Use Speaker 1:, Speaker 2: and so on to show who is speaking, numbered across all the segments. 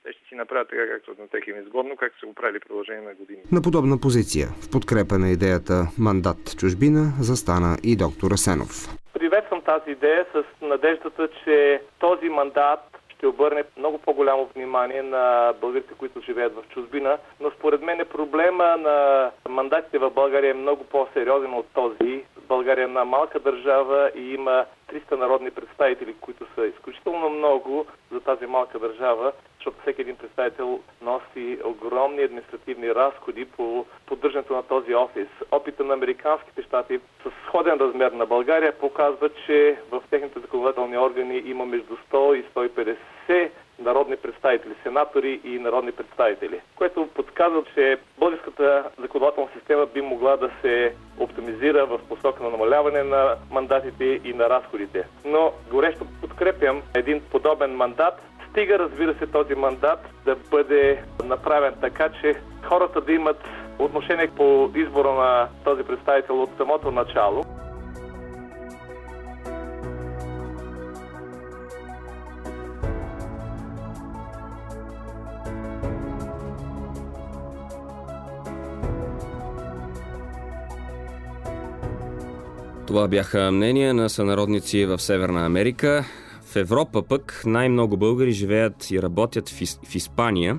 Speaker 1: те ще си направят така, както на тех им е изгодно, както са го правили в продължение на години.
Speaker 2: На подобна позиция, в подкрепа на идеята мандат в чужбина, застана и доктор Асенов.
Speaker 3: Приветствам тази идея с надеждата, че този мандат ще обърне много по-голямо внимание на българите, които живеят в чужбина, но според мен проблема на мандатите в България е много по-сериозен от този. България е една малка държава и има 300 народни представители, които са изключително много за тази малка държава, защото всеки един представител носи огромни административни разходи по поддържането на този офис. Опита на американските щати с сходен размер на България показва, че в техните законодателни органи има между 100 и 150 народни представители, сенатори и народни представители, което подсказва, че българската законодателна система би могла да се оптимизира в посока на намаляване на мандатите и на разходите. Но горещо подкрепям един подобен мандат, стига, разбира се, този мандат да бъде направен така, че хората да имат отношение по избора на този представител от самото начало.
Speaker 4: Това бяха мнения на сънародници в Северна Америка. В Европа пък най-много българи живеят и работят в Испания.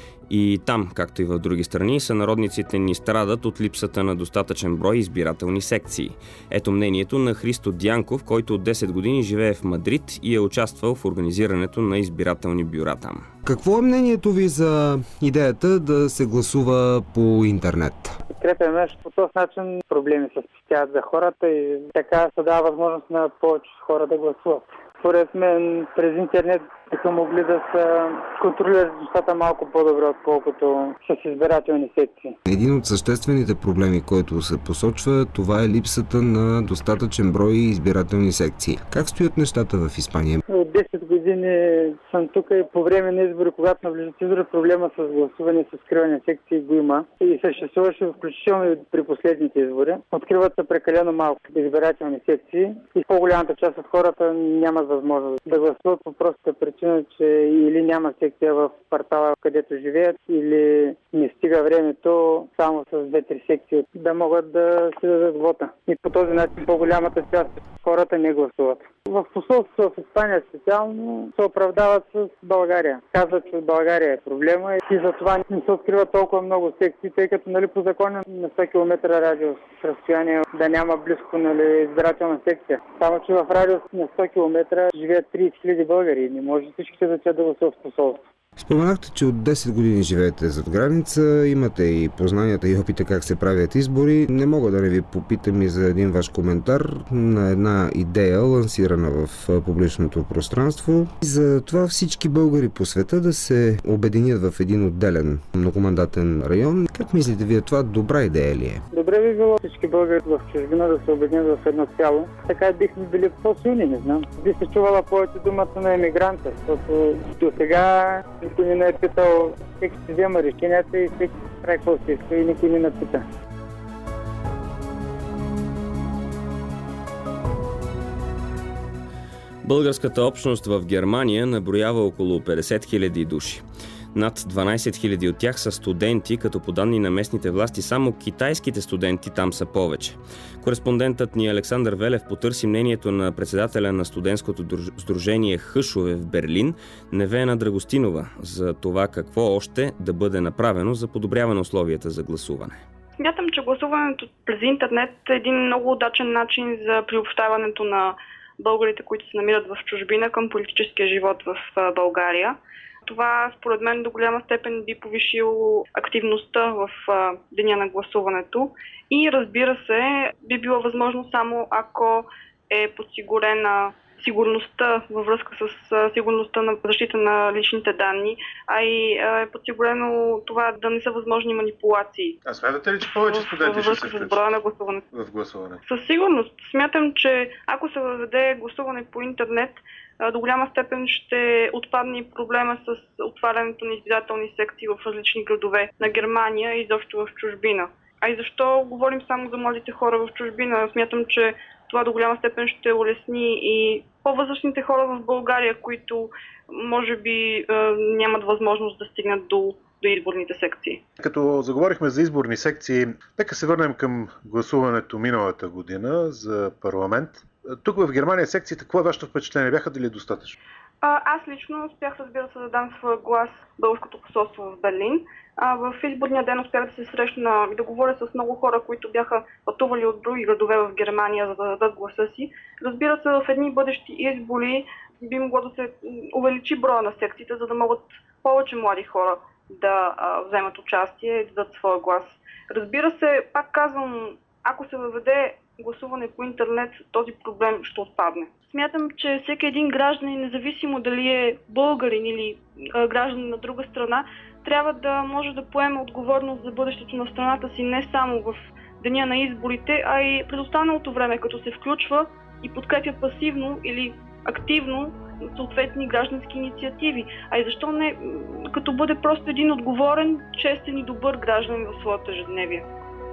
Speaker 4: И там, както и в други страни, сънародниците ни страдат от липсата на достатъчен брой избирателни секции. Ето мнението на Христо Дянков, който от 10 години живее в Мадрид и е участвал в организирането на избирателни бюра там.
Speaker 2: Какво е мнението ви за идеята да се гласува по интернет?
Speaker 5: Подкрепяме, по този начин проблеми се спестяват за хората и така се дава възможност на повече хора да гласуват. Според мен през интернет биха могли да се контролират нещата малко по-добре, отколкото с избирателни секции.
Speaker 2: Един от съществените проблеми, който се посочва, това е липсата на достатъчен брой избирателни секции. Как стоят нещата в Испания?
Speaker 5: От 10 години съм тук и по време на избори, когато навлизат избори, проблема с гласуване, с откриване секции го има. И съществуваше включително и при последните избори. Откриват се прекалено малко избирателни секции и по-голямата част от хората нямат възможност да гласуват по простата причина, че или няма секция в квартала, където живеят, или не стига времето само с 2-3 секции да могат да си дадат вота. И по този начин по-голямата част от хората не гласуват. В посолството в Испания специално се оправдават с България. Казват, че България е проблема и затова не се откриват толкова много секции, тъй като по закон на 100 км радиус разстояние да няма близко избирателна секция. Само че в радиус на 100 км живеят 30 000 българи. Не може всичките да гласуват в посолство.
Speaker 2: Споменахте, че от 10 години живеете зад граница, имате и познанията и опита как се правят избори. Не мога да не ви попитам и за един ваш коментар на една идея, лансирана в публичното пространство. За това всички българи по света да се обединят в един отделен многомандатен район. Как мислите вие, това добра идея ли е?
Speaker 5: Добре би било всички българи в чужбина да се обединят в едно цяло. Така бихме били по-силни, не знам. Би се чувала повече думата на емигранта, защото до сега никой не е питал, всеки си взема решенията и всеки прави какво си иска и никой не напита.
Speaker 4: Българската общност в Германия наброява около 50 000 души. Над 12 000 от тях са студенти, като по данни на местните власти само китайските студенти там са повече. Кореспондентът ни Александър Велев потърси мнението на председателя на студентското сдружение Хъшове в Берлин, Невена Драгостинова, за това какво още да бъде направено за подобряване условията за гласуване.
Speaker 6: Смятам, че гласуването през интернет е един много удачен начин за приобщаването на българите, които се намират в чужбина, към политическия живот в България. Това, според мен, до голяма степен би повишило активността в деня на гласуването и, разбира се, би било възможно само ако е подсигурена сигурността във връзка с сигурността на защита на личните данни, а и е подсигурено това да не са възможни манипулации.
Speaker 7: А смятате ли, че повече студенти ще се включат
Speaker 6: в гласуването? Със сигурност. Смятам, че ако се въведе гласуване по интернет, до голяма степен ще отпадне проблема с отварянето на избирателни секции в различни градове на Германия и изобщо в чужбина. А и защо говорим само за младите хора в чужбина? Смятам, че Това до голяма степен ще улесни и по-възрастните хора в България, които може би нямат възможност да стигнат до изборните секции.
Speaker 7: Като заговорихме за изборни секции, нека се върнем към гласуването миналата година за парламент. Тук в Германия секциите, какво е вашето впечатление? Бяха дали достатъчно?
Speaker 6: Аз лично успях, разбира се, да дам своя глас в българското посолство в Берлин. В изборния ден успях да се срещна и да говоря с много хора, които бяха пътували от други градове в Германия, за да дадат гласа си. Разбира се, в едни бъдещи избори би могло да се увеличи броя на секциите, за да могат повече млади хора да вземат участие и да дадат своя глас. Разбира се, пак казвам, ако се въведе гласуване по интернет, този проблем ще отпадне. Смятам, че всеки един гражданин, независимо дали е българин или гражданин на друга страна, трябва да може да поеме отговорност за бъдещето на страната си не само в деня на изборите, а и през останалото време, като се включва и подкрепя пасивно или активно съответни граждански инициативи. А и защо не, като бъде просто един отговорен, честен и добър гражданин в своето ежедневие.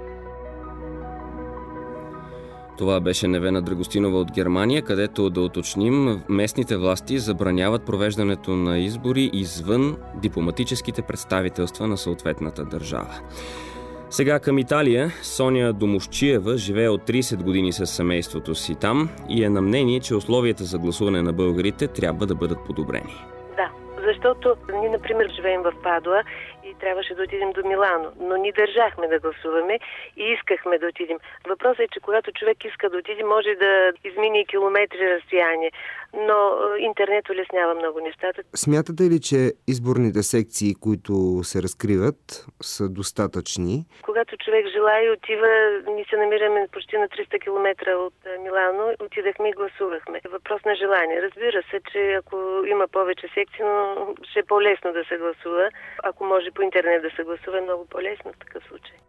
Speaker 4: Това беше Невена Драгостинова от Германия, където, да уточним, местните власти забраняват провеждането на избори извън дипломатическите представителства на съответната държава. Сега към Италия. Соня Домощиева живее от 30 години с семейството си там и е на мнение, че условията за гласуване на българите трябва да бъдат подобрени.
Speaker 8: Да, защото ние, например, живеем в Падуа и трябваше да отидем до Милано, но ние държахме да гласуваме и искахме да отидем. Въпросът е, че когато човек иска да отиде, може да измине и километри разстояние, но интернет улеснява много нещата.
Speaker 2: Смятате ли, че изборните секции, които се разкриват, са достатъчни?
Speaker 8: Когато човек желае и отива, ние се намираме почти на 300 км от Милано, отидахме и гласувахме. Въпрос на желание. Разбира се, че ако има повече секции, но ще е по-лесно да се гласува. Ако може по интернет да се гласува, е много по-лесно в такъв случай.